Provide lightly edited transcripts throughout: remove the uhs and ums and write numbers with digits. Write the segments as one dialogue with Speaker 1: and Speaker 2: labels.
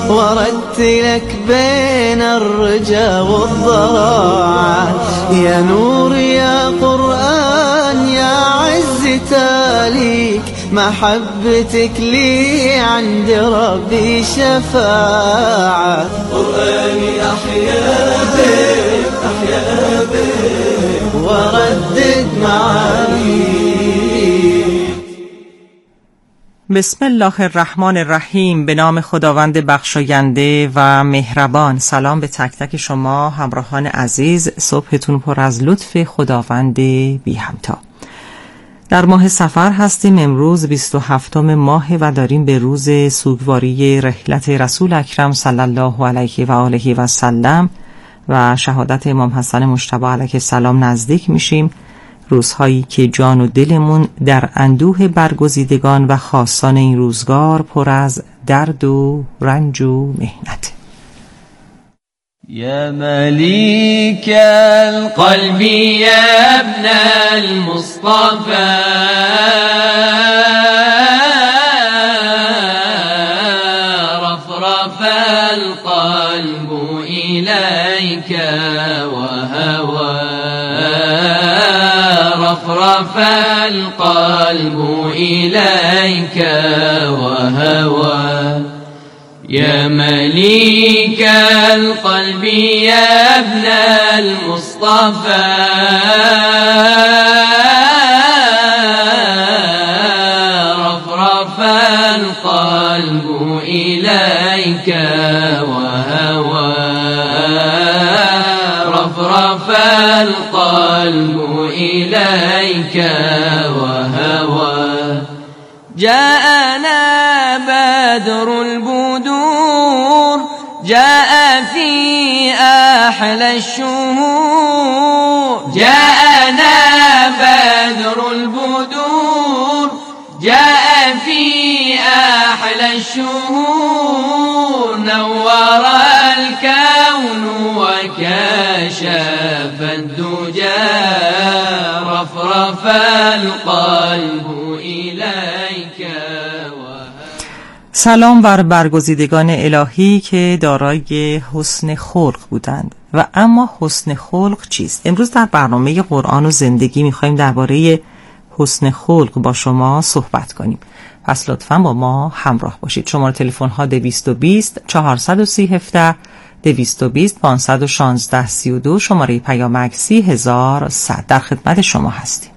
Speaker 1: ورتلك بين الرجا والضراعة. يا نور يا قرآن يا عز تاليك، محبتك لي عند ربي شفاعة. قرآني أحيا بك أحيا بك وردد معاني.
Speaker 2: بسم الله الرحمن الرحیم. به نام خداوند بخشاینده و مهربان. سلام به تک تک شما همراهان عزیز. صبحتون پر از لطف خداوند بی همتا. در ماه صفر هستیم. امروز 27 ماه و داریم به روز سوگواری رحلت رسول اکرم صلی الله علیه و آله و سلم و شهادت امام حسن مجتبی علیه السلام نزدیک میشیم. روزهایی که جان و دلمون در اندوه برگزیدگان و خاصان این روزگار پر از درد و رنج و محنت.
Speaker 1: یا ملیک القلب یا ابن المصطفى رفرف القلب إليك وهوى رفرف القلب إليك وهوى يا مليك القلب يا ابن المصطفى رفرف القلب إليك وهوى رفرف القلب إليك وهوى جاءنا بدر البدور جاء في أحلى الشهور جاءنا بدر البدور جاء في أحلى الشهور نور الكون وكشف الدجى رفرف القلب إليك.
Speaker 2: سلام بر برگزیدگان الهی که دارای حسن خلق بودند. و اما حسن خلق چیست؟ امروز در برنامه قرآن و زندگی می‌خوایم درباره حسن خلق با شما صحبت کنیم. پس لطفاً با ما همراه باشید. شماره تلفن ها 220 430 17 220 516 32 شماره پیامک 30100. در خدمت شما هستیم.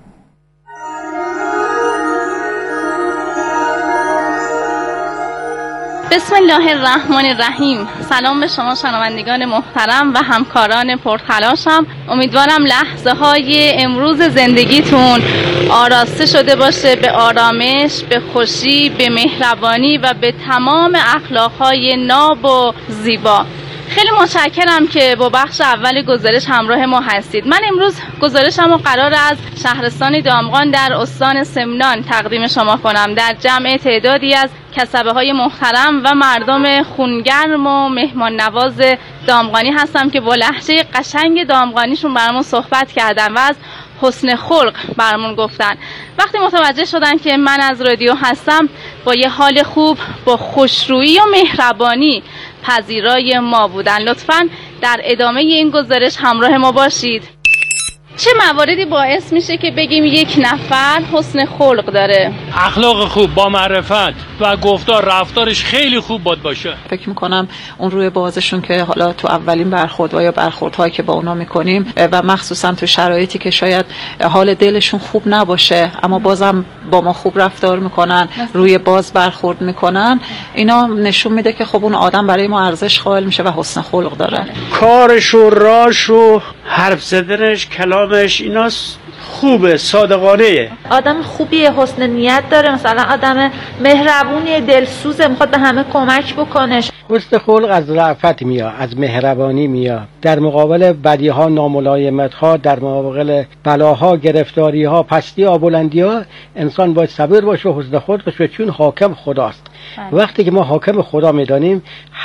Speaker 3: بسم الله الرحمن الرحیم. سلام به شما شنوندگان محترم و همکاران پرتلاشم. امیدوارم لحظه های امروز زندگیتون آراسته شده باشه به آرامش، به خوشی، به مهربانی و به تمام اخلاقهای ناب و زیبا. خیلی متشکرم که با بخش اول گزارش همراه ما هستید. من امروز گزارشم رو قرار از شهرستان دامغان در استان سمنان تقدیم شما کنم، در جمع تعدادی از کسبه های محترم و مردم خونگرم و مهمان نواز دامغانی هستم که با لهجه قشنگ دامغانیشون برامون صحبت کردن و از حسن خلق برامون گفتن. وقتی متوجه شدن که من از رادیو هستم، با یه حال خوب، با خوشرویی و مهربانی پذیرای ما بودن. لطفاً در ادامه این گزارش همراه ما باشید. چه مواردی باعث میشه که بگیم یک نفر حسن خلق داره؟
Speaker 4: اخلاق خوب، با معرفت و گفتار رفتارش خیلی خوب باشه.
Speaker 5: فکر میکنم اون روی بازشون که حالا تو اولین برخوردها یا برخوردهایی که با اونا میکنیم و مخصوصا تو شرایطی که شاید حال دلشون خوب نباشه اما بازم با ما خوب رفتار میکنن، روی باز برخورد میکنن، اینا نشون میده که خب اون آدم برای ما ارزش قائل میشه و حسن خلق داره.
Speaker 4: کارش و راش و حرف زدنش، کلامش، اینا خوبه، صادقانه.
Speaker 6: آدم خوبیه، حسن نیت داره، مثلا آدم مهربونیه، دلسوزه، میخواد به همه کمک بکنه.
Speaker 7: حسن خلق از رأفت میاد، از مهربانی میاد. در مقابل بدیها، ناملایمتها، در مقابل بلاها، گرفتاریها، پستیها، بلندیها انسان باید صبور باشه و حسن خلقش، چون حاکم خداست. وقتی که ما حاکم خدا میدانیم،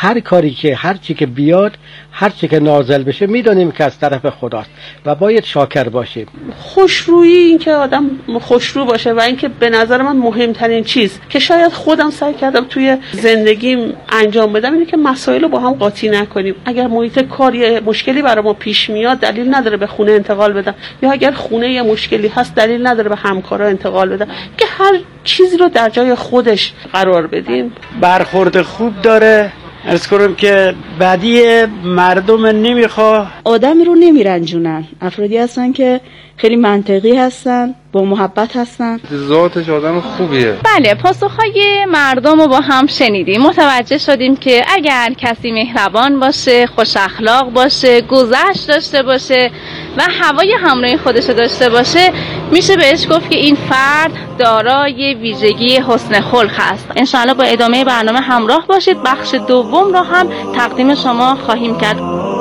Speaker 7: هر کاری که هر چی که بیاد، هر چی که نازل بشه میدونیم که از طرف خداست و باید شاکر باشیم.
Speaker 8: خوشرویی، این که آدم خوشرو باشه و اینکه به نظر من مهمترین چیز که شاید خودم سعی کردم توی زندگیم انجام بدم اینه که مسائل رو با هم قاطی نکنیم. اگر محیط کار یه مشکلی برای ما پیش میاد دلیل نداره به خونه انتقال بدم، یا اگر خونه یه مشکلی هست دلیل نداره به همکارا انتقال بدم، که هر چیزی رو در جای خودش قرار بدیم.
Speaker 4: برخورد خوب داره. عرض کنم که بدی مردم نمیخواه،
Speaker 9: آدمی رو نمیرنجونن. افرادی هستن که خیلی منطقی هستن، با محبت هستن.
Speaker 10: ذاتش آدم خوبیه.
Speaker 3: بله، پاسخهای مردم رو با هم شنیدیم. متوجه شدیم که اگر کسی مهربان باشه، خوش اخلاق باشه، گذشت داشته باشه و هوای همراهی خودش داشته باشه، میشه بهش گفت که این فرد دارای ویژگی حسن خلق است. انشاءالله با ادامه برنامه همراه باشید. بخش دوم رو هم تقدیم شما خواهیم کرد.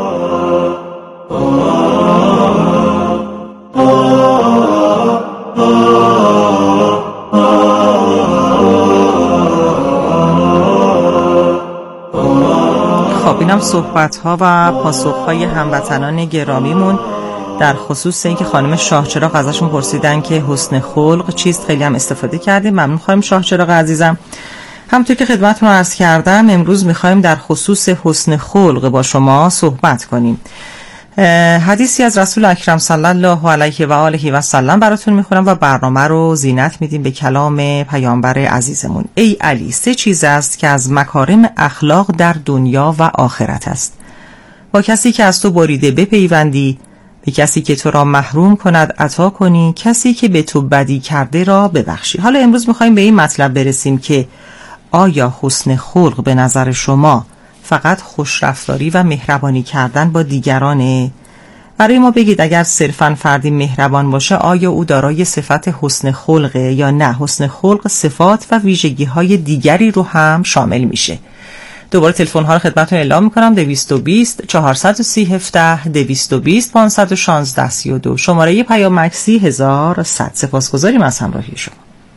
Speaker 2: خب اینم صحبت‌ها و پاسخ‌های هموطنان گرامیمون در خصوص اینکه خانم شاهچراغ ازشون پرسیدن که حسن خلق چیست. خیلی هم استفاده کردیم. ممنون خانم شاهچراغ عزیزم. همونطور که خدمتتون عرض کردم امروز می‌خوایم در خصوص حسن خلق با شما صحبت کنیم. حدیثی از رسول اکرم صلی الله علیه و آله و سلم براتون میخونم و برنامه رو زینت میدیم به کلام پیامبر عزیزمون. ای علی، 3 چیز است که از مکارم اخلاق در دنیا و آخرت است. با کسی که از تو بریده بپیوندی، به کسی که تو را محروم کند عطا کنی، کسی که به تو بدی کرده را ببخشی. حالا امروز میخوایم به این مطلب برسیم که آیا حسن خلق به نظر شما فقط خوشرفتاری و مهربانی کردن با دیگرانه؟ برای ما بگید اگر صرفاً فردی مهربان باشه آیا او دارای صفت حسن خلقه یا نه؟ حسن خلق صفات و ویژگی‌های دیگری رو هم شامل میشه. دوباره تلفن ها رو خدمتتون اعلام میکنم: 220 430 17 220 516 32. شماره پیام مکسی 1100. سپاسگزاریم از همراهی شما.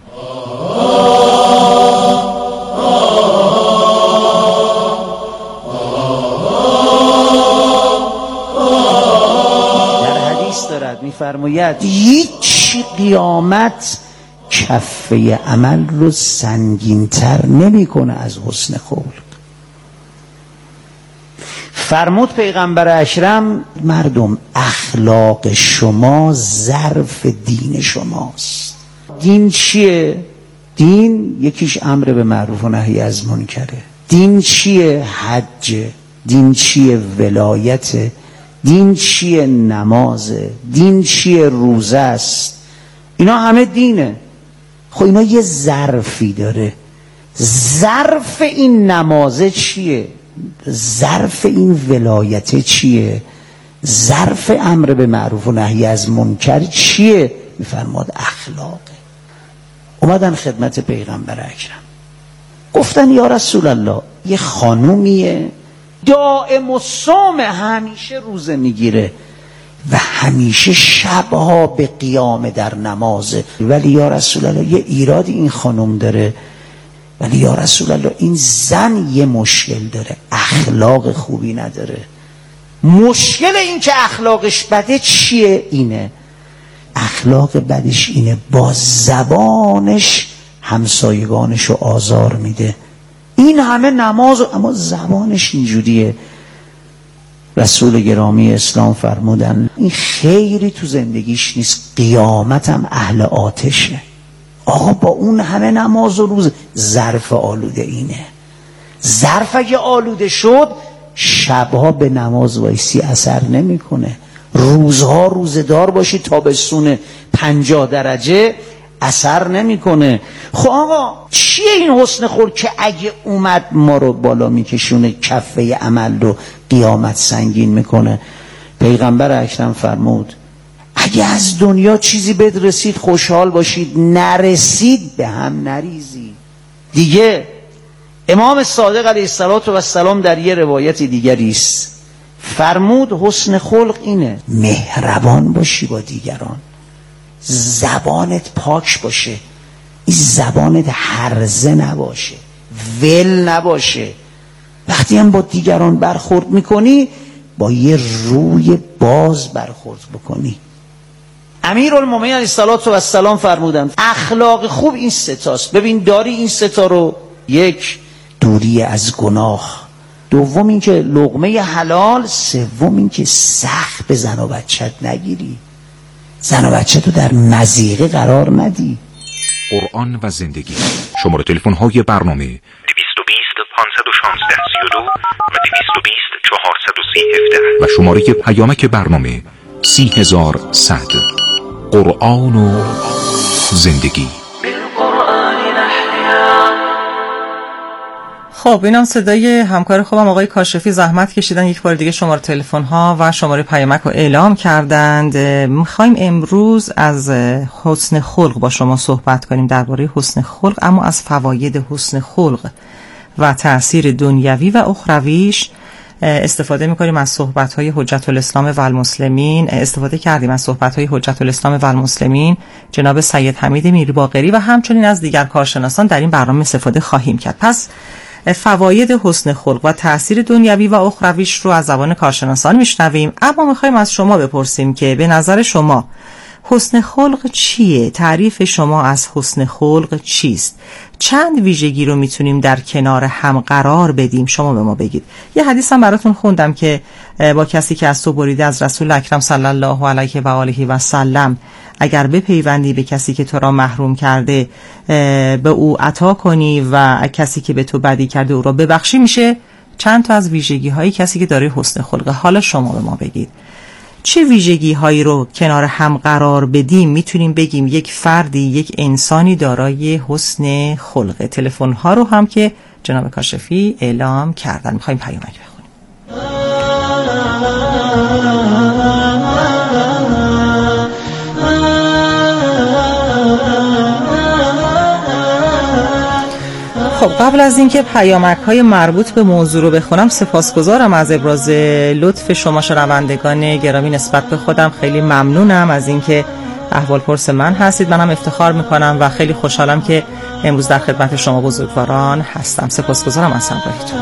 Speaker 11: می‌فرماید هیچ قیامت کفه عمل رو سنگین‌تر نمی‌کنه از حسن خلق. فرمود پیغمبر اکرم: مردم، اخلاق شما ظرف دین شماست. دین چیه؟ دین یکیش امر به معروف و نهی از منکره. دین چیه؟ حج. دین چیه؟ ولایت. دین چیه؟ نمازه. دین چیه؟ روزه است. اینا همه دینه. خب اینا یه ظرفی داره. ظرف این نمازه چیه؟ ظرف این ولایت چیه؟ ظرف امر به معروف و نهی از منکر چیه؟ میفرماد اخلاقه. اومدن خدمت پیغمبر اکرم گفتن یا رسول الله، یه خانومیه دائم الصوم، همیشه روزه میگیره و همیشه شبها به قیام در نمازه، ولی یا رسول الله یه ایرادی این خانم داره، ولی یا رسول الله این زن یه مشکل داره، اخلاق خوبی نداره. مشکل این که اخلاقش بده چیه؟ اینه اخلاق بدش اینه با زبانش همسایگانش رو آزار میده. این همه نماز اما زبانش اینجوریه. رسول گرامی اسلام فرمودن این خیری تو زندگیش نیست، قیامت هم اهل آتشه. آقا با اون همه نماز و روز ظرف آلوده اینه. ظرف اگه آلوده شد شبها به نماز وایسی اثر نمیکنه، روزها روزدار باشی تابستون 50 درجه اثر نمیکنه. خب آقا چیه این حسن خلق که اگه اومد ما رو بالا میکشونه، کفه عمل رو قیامت سنگین میکنه؟ پیغمبر اکرم فرمود اگه از دنیا چیزی بهت رسید خوشحال باشید، نرسید به هم نریزید. دیگه امام صادق علیه السلام در یه روایت دیگری است فرمود حسن خلق اینه مهربان باشی با دیگران، زبانت پاک باشه، این زبانت هرزه نباشه، ول نباشه. وقتی وقتی هم با دیگران برخورد میکنی با یه روی باز برخورد بکنی. امیرالمومنین علیه السلام فرمودند اخلاق خوب این ستاست. ببین داری این ستا رو: یک، دوری از گناه، دوم این که لقمه حلال، سوم این که سخت به زن و بچت نگیری، زن و بچه تو در مضیقه قرار ندی.
Speaker 12: قرآن و زندگی. شماره تلفن های برنامه 220 516 32 و 220 430 17 و شماره پیامک برنامه 30100. قرآن و زندگی.
Speaker 2: خب اینم صدای همکار خوبم آقای کاشفی زحمت کشیدن یک بار دیگه شماره تلفن ها و شماره پیامک رو اعلام کردند. میخوایم امروز از حسن خلق با شما صحبت کنیم، درباره حسن خلق، اما از فواید حسن خلق و تأثیر دنیوی و اخرویش استفاده میکنیم از صحبت‌های حجت الاسلام و المسلمین. استفاده کردیم از صحبت‌های حجت الاسلام و المسلمین جناب سید حمید میرباقری و همچنین از دیگر کارشناسان در این برنامه استفاده خواهیم کرد. پس فواید حسن خلق و تأثیر دنیوی و اخرویش رو از زبان کارشناسان میشنویم، اما میخوایم از شما بپرسیم که به نظر شما حسن خلق چیه؟ تعریف شما از حسن خلق چیست؟ چند ویژگی رو میتونیم در کنار هم قرار بدیم؟ شما به ما بگید. یه حدیث هم براتون خوندم که با کسی که از تو بریده از رسول اکرم صلی الله علیه و آله و سلم اگر بپیوندی به کسی که تو را محروم کرده به او عطا کنی و کسی که به تو بدی کرده او را ببخشی، میشه چند تا از ویژگی های کسی که داره حسن خلقه. حالا شما به ما بگید چه ویژگی هایی رو کنار هم قرار بدیم میتونیم بگیم یک فردی، یک انسانی دارای حسن خلقه. تلفن ها رو هم که جناب کاشفی اعلام کردن میخوایم پیامک بخونیم. خب قبل از اینکه پیامک‌های مربوط به موضوع رو بخونم، سپاسگزارم از ابراز لطف شما شنوندگان گرامی نسبت به خودم. خیلی ممنونم از اینکه احوالپرس من هستید. منم افتخار میکنم و خیلی خوشحالم که امروز در خدمت شما بزرگواران هستم. سپاسگزارم از همراهیتون.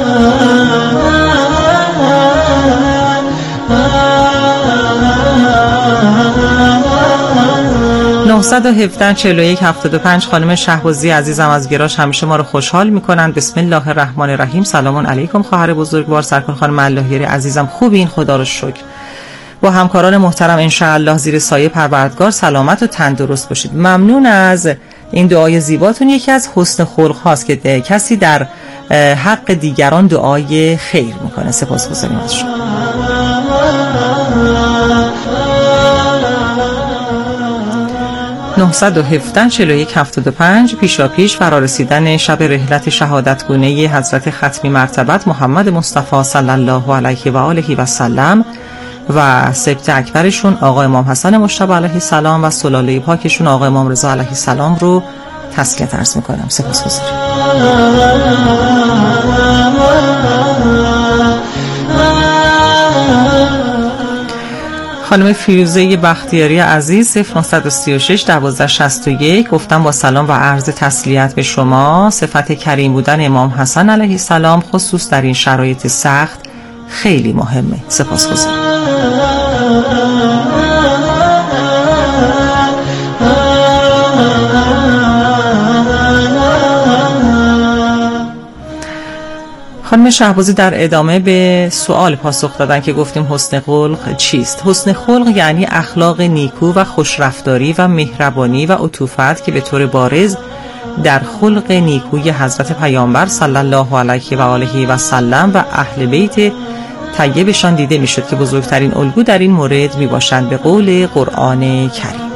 Speaker 2: 917 41 75 خانم شهبازی عزیزم از گراش همیشه ما رو خوشحال میکنن. بسم الله الرحمن الرحیم. سلام علیکم خواهر بزرگوار سرکار خانم اللهیری عزیزم. خوبین؟ خدا رو شکر. با همکاران محترم انشاءالله زیر سایه پروردگار سلامت و تندرست باشید. ممنون از این دعای زیباتون. یکی از حسن خلق هاست که کسی در حق دیگران دعای خیر میکنه. سپاسگزاریم از شما. نه 917 41 75 پیشاپیش فرارسیدن شب رحلت شهادتگونه حضرت ختمی مرتبت محمد مصطفی صلی الله علیه و آله و سلم و سبت اکبرشون آقا امام حسن مجتبی علیه السلام و سلاله پاکشون آقا امام رضا علیه السلام رو تسلیت عرض میکنم. سپاسگزارم. خانم فیروزه بختیاری عزیز 0936 1261 گفتم با سلام و عرض تسلیت به شما. صفت کریم بودن امام حسن علیه السلام خصوص در این شرایط سخت خیلی مهمه. سپاسگزارم. خانم شهبازی در ادامه به سوال پاسخ دادن که گفتیم حسن خلق چیست؟ حسن خلق یعنی اخلاق نیکو و خوشرفتاری و مهربانی و عطوفت که به طور بارز در خلق نیکوی حضرت پیامبر صلی الله علیه و آله و سلم و اهل بیت طیبشان دیده میشد که بزرگترین الگو در این مورد میباشند به قول قرآن کریم.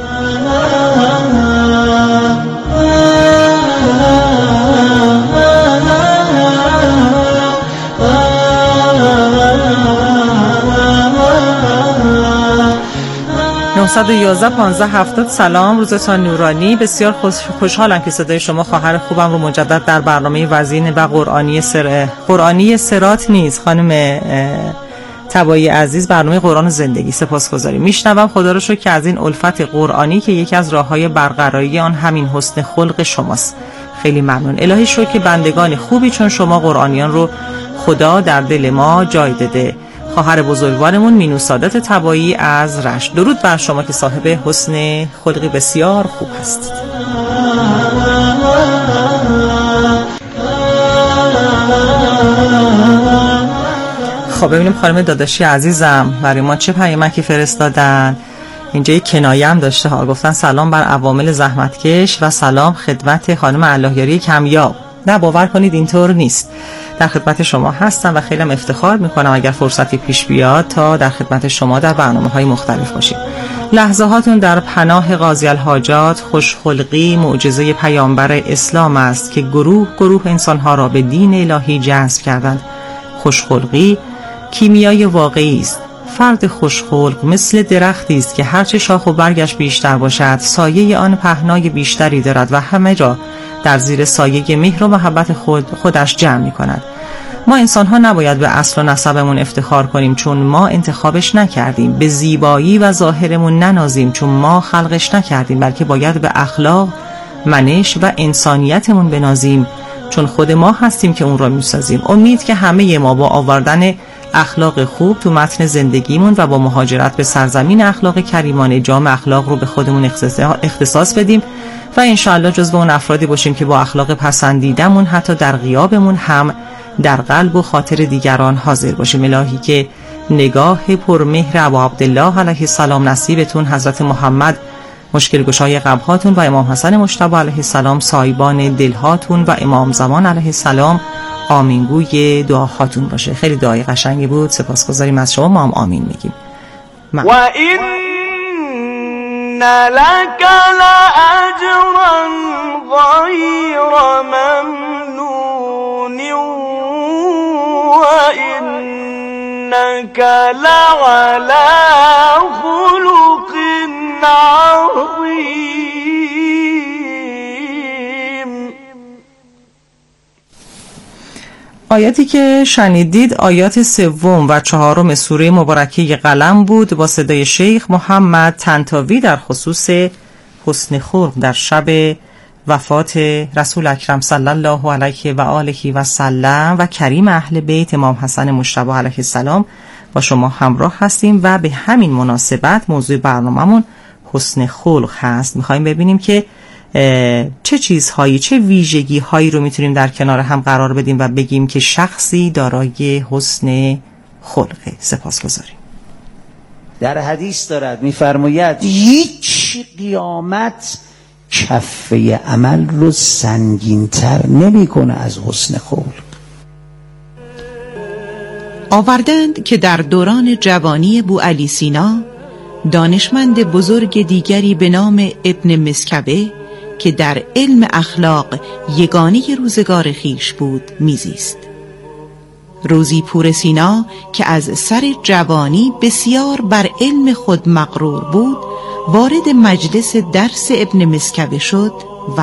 Speaker 2: صد 11 15 70 سلام، روزتان نورانی. بسیار خوشحالم که صدای شما خواهر خوبم رو مجدد در برنامه وزین و قرآنی سرات نیز خانم تبایی عزیز، برنامه قرآن زندگی سپاسگزاریم. میشنوم خدا رو شکر که از این الفت قرآنی که یکی از راههای برقراری آن همین حسن خلق شماست. خیلی ممنون. الهی شکر که بندگان خوبی چون شما قرآنیان رو خدا در دل ما جای داده. خواهر بزرگوارمون مینو سادات تبایی از رشت. درود بر شما که صاحب حسن خلقی بسیار خوب هستید. خب ببینیم خانم داداشی عزیزم برای ما چه پیامکی فرستادن. اینجا یک کنایه هم داشته ها، گفتن سلام بر عوامل زحمتکش و سلام خدمت خانم اللهیاری کمیاب. نه باور کنید اینطور نیست، در خدمت شما هستم و خیلی افتخار میکنم اگر فرصتی پیش بیاد تا در خدمت شما در برنامه‌های مختلف باشیم. لحظه هاتون در پناه قاضی الحاجات. خوشخلقی معجزه پیامبر اسلام است که گروه انسانها را به دین الهی جذب کردند. خوشخلقی کیمیای واقعی است. فرد خوشخلق مثل درختی است که هرچه شاخ و برگش بیشتر باشد سایه آن پهنای بیشتری دارد و همه جا در زیر سایه مهر و محبت خودش جمع می کند. ما انسان ها نباید به اصل و نسبمون افتخار کنیم چون ما انتخابش نکردیم، به زیبایی و ظاهرمون ننازیم چون ما خلقش نکردیم، بلکه باید به اخلاق، منش و انسانیتمون بنازیم چون خود ما هستیم که اون را میسازیم. امید که همه ما با آوردن اخلاق خوب تو متن زندگیمون و با مهاجرت به سرزمین اخلاق کریمانه جام اخلاق رو به خودمون اختصاص بدیم و انشاءالله جزو اون افرادی باشیم که با اخلاق پسندیدمون حتی در غیابمون هم در قلب و خاطر دیگران حاضر باشیم. الهی که نگاه پرمهر ابا عبدالله علیه السلام نصیبتون، حضرت محمد مشکل گشای قلب‌هاتون و امام حسن مجتبی علیه السلام سایبان دلهاتون و امام زمان علیه السلام آمینگوی دعاهاتون باشه. خیلی دعای قشنگی بود، سپاسگزاریم از شما، ما هم آمین میگیم.
Speaker 1: و این لک لأجرا غیر ممنون و اینک لعلی خلق عظیم.
Speaker 2: آیاتی که شنیدید آیات 3 و 4 سوره مبارکه قلم بود با صدای شیخ محمد طنطاوی در خصوص حسن خلق در شب وفات رسول اکرم صلی الله علیه و آله و سلم و کریم اهل بیت امام حسن مجتبی علیه السلام با شما همراه هستیم و به همین مناسبت موضوع برنامه‌مون حسن خلق هست. میخوایم ببینیم که چه چیزهایی، چه ویژگی هایی رو میتونیم در کنار هم قرار بدیم و بگیم که شخصی دارای حسن خلقه. سپاسگزاریم.
Speaker 11: در حدیث دارد میفرماید هیچ قیامت کفه عمل رو سنگین‌تر نمی‌کنه از حسن خلق.
Speaker 13: آوردند که در دوران جوانی بوعلی سینا دانشمند بزرگ دیگری به نام ابن مسکبه که در علم اخلاق یگانه روزگار خیش بود میزیست. روزی پور سینا که از سر جوانی بسیار بر علم خود مغرور بود وارد مجلس درس ابن مسکبه شد و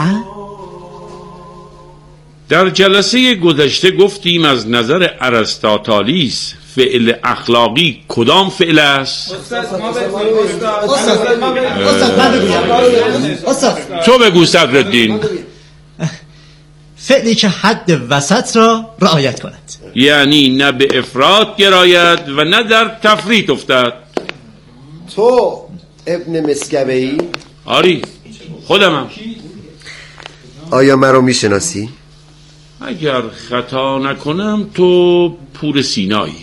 Speaker 14: در جلسه گذشته گفتیم از نظر ارسطاطالیس فعل اخلاقی کدام فعل است؟ تو بگو صدرالدین.
Speaker 15: فعلی که حد وسط را رعایت کند،
Speaker 14: یعنی نه به افراط گراید و نه در تفریط افتد.
Speaker 16: تو ابن مسکبه‌ای؟
Speaker 14: آری خودمم.
Speaker 16: آیا مرا میشناسی؟
Speaker 14: اگر خطا نکنم تو پور سینایی.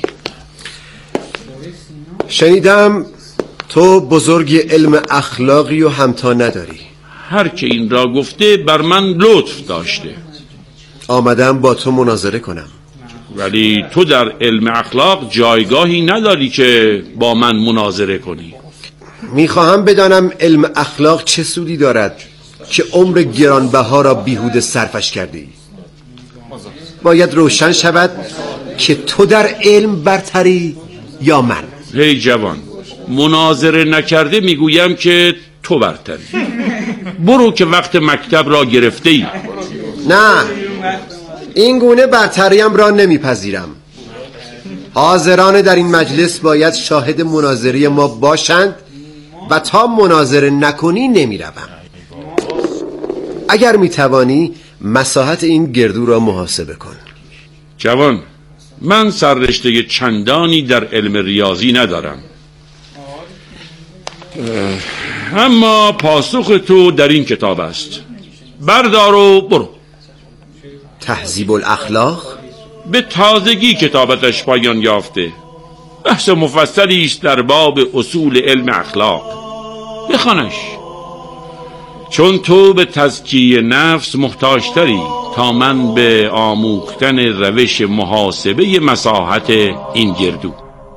Speaker 16: شنیدم تو بزرگ علم اخلاقی و همتا نداری.
Speaker 14: هر که این را گفته بر من لطف داشته.
Speaker 16: آمدم با تو مناظره کنم.
Speaker 14: ولی تو در علم اخلاق جایگاهی نداری که با من مناظره کنی.
Speaker 16: میخواهم بدانم علم اخلاق چه سودی دارد که عمر گرانبها را بیهوده صرفش کردی. باید روشن شود که تو در علم برتری یا من.
Speaker 14: هی جوان، مناظره نکرده میگویم که تو برتری. برو که وقت مکتب را گرفته ای.
Speaker 16: نه، این گونه برتریم را نمیپذیرم. حاضران در این مجلس باید شاهد مناظره ما باشند و تا مناظره نکنی نمیروم. اگر میتوانی مساحت این گردو را محاسبه کن.
Speaker 14: جوان، من سررشته چندانی در علم ریاضی ندارم، اما پاسخ تو در این کتاب است. بردار و برو.
Speaker 16: تهذیب الاخلاق
Speaker 14: به تازگی کتابتش پایان یافته. بحث مفصلی است در باب اصول علم اخلاق. بخوانش، چون تو به تزکیه نفس محتاج‌تری تا من به آموختن روش محاسبه مساحت این گردو.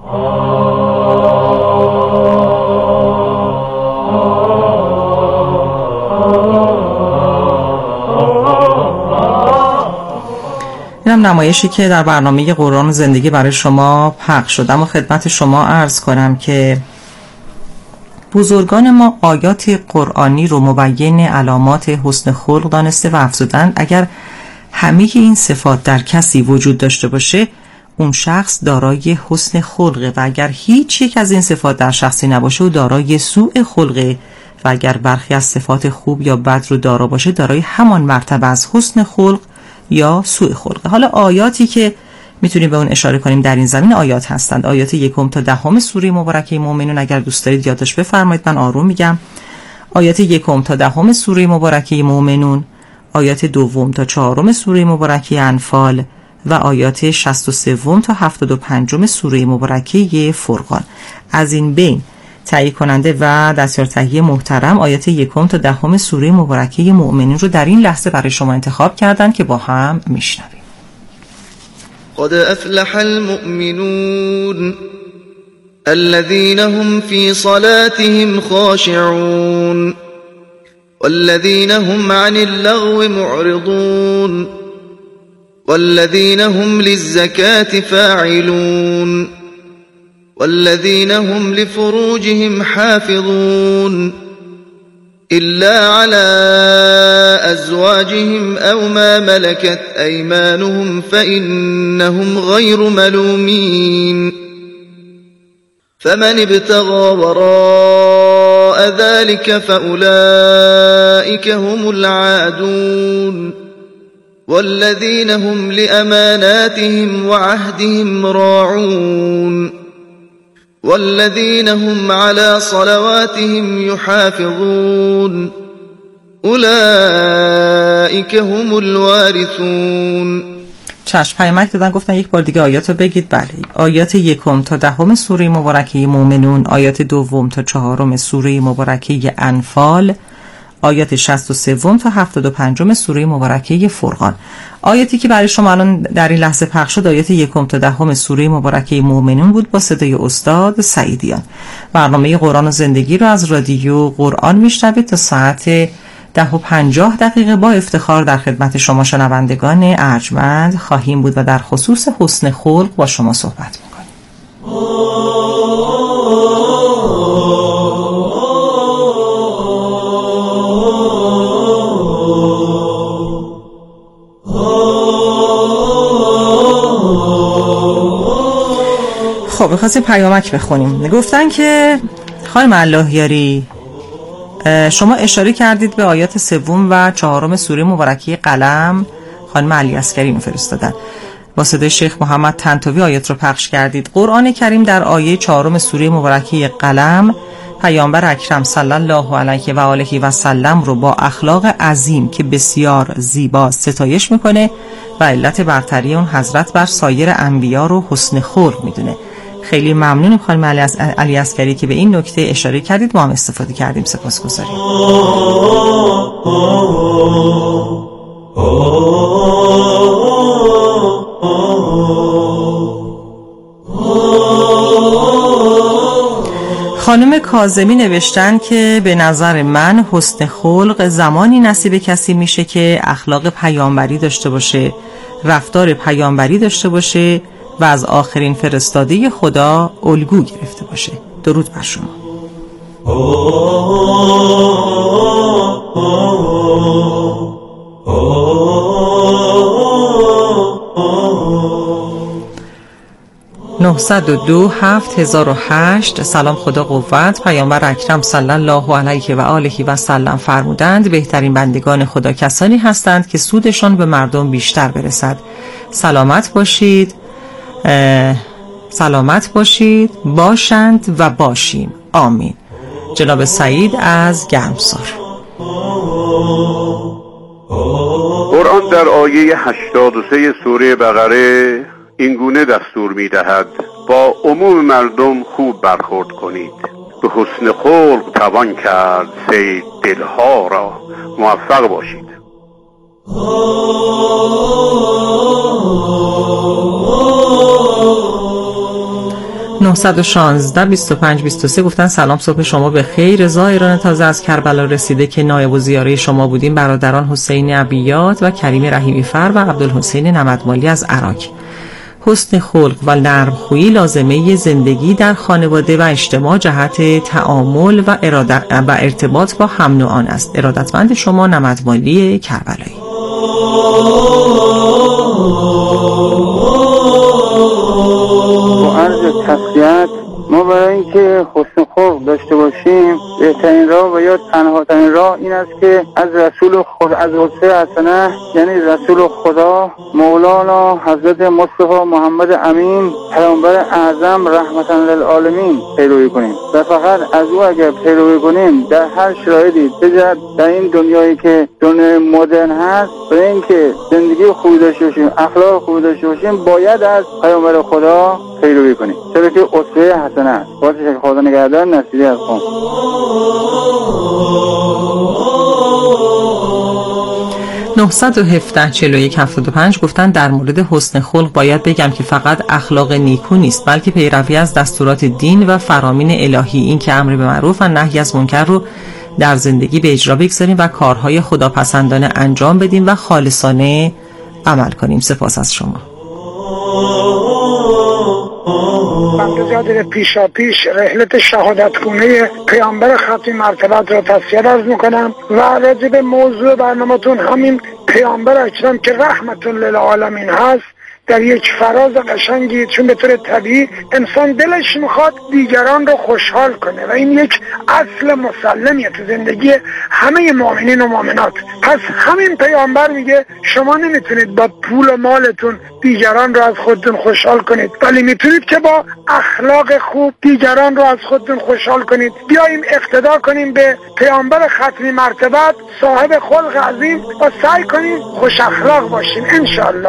Speaker 2: اینم نمایشی که در برنامه قرآن و زندگی برای شما پخش شد. اما خدمت شما عرض کنم که بزرگان ما آیات قرآنی رو مبین علامات حسن خلق دانسته و افزودند اگر همه این صفات در کسی وجود داشته باشه اون شخص دارای حسن خلقه و اگر هیچ یک از این صفات در شخصی نباشه او دارای سوء خلقه و اگر برخی از صفات خوب یا بد رو دارا باشه دارای همان مرتبه از حسن خلق یا سوء خلقه. حالا آیاتی که میتونیم به اون اشاره کنیم در این زمین آیات هستند. آیات 1 تا 10 سوره مبارکه مومنون. اگر دوست دارید یادداشت بفرمایید، من آروم میگم. آیات 1 تا 10 سوره مبارکه مومنون، آیات 2 تا 4 سوره مبارکه انفال و آیات 63 تا 75 سوره مبارکه فرقان. از این بین تهیه کننده و دستیار تهیه محترم آیات 1 تا 10 سوره مبارکه مومنون رو در این لحظه برای شما انتخاب کردن که با هم میشنویم.
Speaker 17: قد افلح المؤمنون الذين هم في صلاتهم خاشعون والذين هم عن اللغو معرضون والذين هم للزكاة فاعلون والذين هم لفروجهم حافظون إلا على أزواجهم أو ما ملكت أيمانهم فإنهم غير ملومين فمن ابتغى وراء ذلك فأولئك هم العادون والذين هم لأماناتهم وعهدهم راعون والذين هم على صلواتهم يحافظون أولئك هم الوارثون.
Speaker 2: چشم پیامک دادن گفتن یک بار دیگه آیات رو بگید. بله، آیات 1 تا 10 سوره مبارکه مومنون، آیات 2 تا 4 سوره مبارکه انفال، آیات 63 تا 75 سوره مبارکه فرقان. آیاتی که برای شما الان در این لحظه پخش شد آیات 1 تا 10 سوره مبارکه مومنون بود با صدای استاد سعیدیان. برنامه قرآن و زندگی رو از رادیو قرآن میشنوید تا ساعت 10:50 با افتخار در خدمت شما شنوندگان ارجمند خواهیم بود و در خصوص حسن خلق با شما صحبت میکنیم. خب می‌خواستیم پیامک بخونیم. گفتن که خانم اللهیاری شما اشاره کردید به آیات 3 و 4 سوره مبارکه قلم. خانم علی عسکری می‌فرستادن با صدای شیخ محمد طنطاوی آیات رو پخش کردید. قرآن کریم در آیه 4 سوره مبارکه قلم پیامبر اکرم صلی الله علیه و آله و سلم رو با اخلاق عظیم که بسیار زیبا ستایش میکنه و علت برتری اون حضرت بر سایر انبیا رو حسن خلق میدونه. خیلی ممنونم خانم علی عسکری که به این نکته اشاره کردید، ما هم استفاده کردیم. سپاسگزاریم. خانم کاظمی نوشتن که به نظر من حسن خلق زمانی نصیب کسی میشه که اخلاق پیامبری داشته باشه، رفتار پیامبری داشته باشه و از آخرین فرستاده خدا الگو گرفته باشه. درود بر شما. (902 7008). سلام، خدا قوت. پیامبر اکرم صلی الله علیه و آله و سلم فرمودند بهترین بندگان خدا کسانی هستند که سودشان به مردم بیشتر برسد. سلامت باشید. سلامت باشید، باشند و باشیم. آمین. جناب سعید از گرمسار.
Speaker 18: قرآن در آیه 83 سوره بقره این گونه دستور می دهد: با عموم مردم خوب برخورد کنید، به حسن خلق توان کرد صید دلها را، موفق باشید.
Speaker 2: 916-25-23 گفتن سلام، صبح شما به خیر. رضا ایران تازه از کربلا رسیده که نایب الزیاره شما بودیم. برادران حسین عبیات و کریم رحیمی فر و عبدالحسین نمدمالی از عراق. حسن خلق و نرمخویی لازمه زندگی در خانواده و اجتماع جهت تعامل و ارتباط با هم نوعان است. ارادتمند شما، نمدمالی کربلایی.
Speaker 19: با عرض تسلیت، ما برای اینکه حسن خلق داشته باشیم بهترین راه و یا تنها ترین راه این است که از رسول خدا، از اسوه حسنه یعنی رسول خدا مولانا حضرت مصطفی محمد امین پیامبر اعظم رحمتا للعالمین پیروی کنیم و فقط از او اگر پیروی کنیم در هر شرایطی، بجد در این دنیایی که دنیای مدرن هست، برای اینکه زندگی خوبی داشته باشیم، اخلاق خوبی داشته باشیم، باید از پیامبر خدا پیروی کنیم، چرا که اسوه حسنه است. باید که خدا نگهدار. نصیری از قم.
Speaker 2: 917-41-75 گفتن در مورد حسن خلق باید بگم که فقط اخلاق نیکو نیست، بلکه پیروی از دستورات دین و فرامین الهی. این که امر به معروف و نهی از منکر رو در زندگی به اجرا بگذاریم و کارهای خداپسندانه انجام بدیم و خالصانه عمل کنیم. سپاس از شما.
Speaker 20: بنده‌زاده پیشا پیش رحلت شهادتگونه پیامبر ختم مرتبت را تسلیت عرض میکنم و راجع به موضوع برنامه‌تون همین پیامبر اکرم که رحمت للعالمین هست در یک فراز قشنگی، چون به طور طبیعی انسان دلش میخواد دیگران رو خوشحال کنه و این یک اصل مسلمیه تو زندگی همه مؤمنین و مؤمنات. پس همین پیامبر میگه شما نمیتونید با پول و مالتون دیگران رو از خودتون خوشحال کنید، ولی میتونید که با اخلاق خوب دیگران رو از خودتون خوشحال کنید. بیاییم اقتدا کنیم به پیامبر ختمی مرتبت، صاحب خلق عظیم، و سعی کنیم خوش اخلاق باشیم انشاءالله.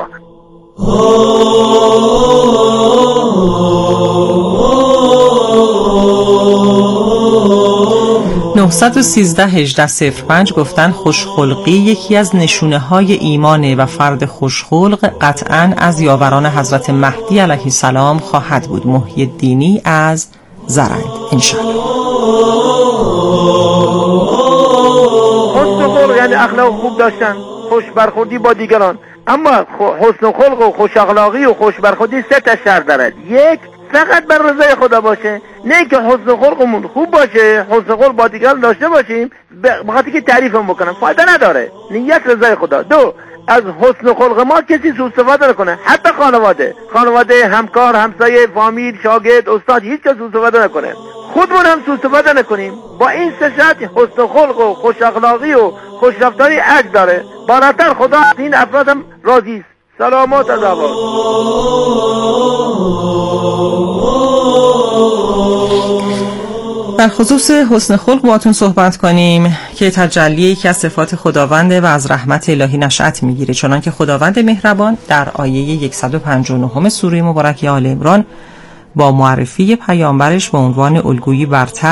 Speaker 2: 913-18-05 گفتن خوشخلقی یکی از نشونه های ایمانه و فرد خوشخلق قطعاً از یاوران حضرت مهدی علیه السلام خواهد بود. محی الدینی از زرند انشاءالله.
Speaker 21: حسن خلق یعنی اخلاق خوب داشتن، خوش برخوردی با دیگران. اما حسن خلق و خوش اخلاقی و خوش برخوردی 3 تا شرط دارد. یک، فقط بر رضای خدا باشه، نه که حسن خلقمون خوب باشه، حسن خلق با دیگران داشته باشیم بخاطر که تعریفم بکنم، فایده نداره. نیت رضای خدا. 2، از حسن خلق ما کسی سوء استفاده نکنه، حتی خانواده، همکار، همسایه، فامیل، شاگرد، استاد، هیچ کس سوء استفاده نکنه، خودمون هم سوء استفاده نکنیم. با این 3 شرط حسن خلق و خوش اخلاقی و خوش رفتاری اجر داره. بالاتر خدا از این افراد هم راضی است. سلامات از آباد.
Speaker 2: در خصوص حسن خلق باهاتون صحبت کنیم که تجلی یکی از صفات خداونده و از رحمت الهی نشأت میگیره، چنانکه خداوند مهربان در آیه 159 سوره مبارکه آل عمران با معرفی پیامبرش به عنوان الگویی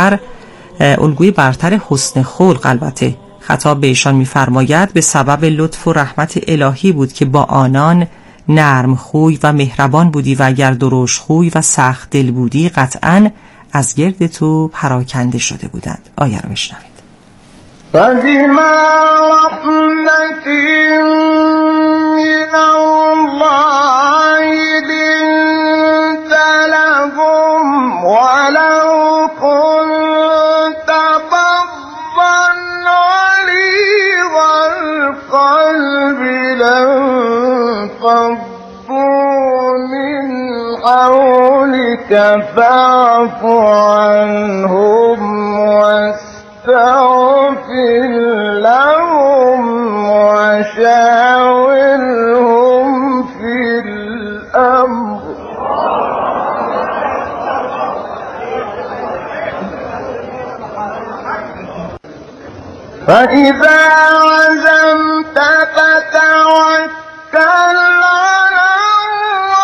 Speaker 2: برتر حسن خلق، البته خطاب به ایشان می‌فرماید به سبب لطف و رحمت الهی بود که با آنان نرم خوی و مهربان بودی و اگر درشت خوی و سخت دل بودی قطعاً از گرد تو پراکنده شده بودند. آیه رو بشنوید.
Speaker 22: فَبِمَا رَحْمَةٍ مِّنَ اللَّهِ لِنتَ لَهُمْ وَلَوْ كُنتَ فَظًّا غَلِيظَ الْقَلْبِ لَانفَضُّوا مِنْ حَوْلِكَ فَاعْفُ عَنْهُمْ واستغفر لهم وشاورهم في الأمر فإذا عزمت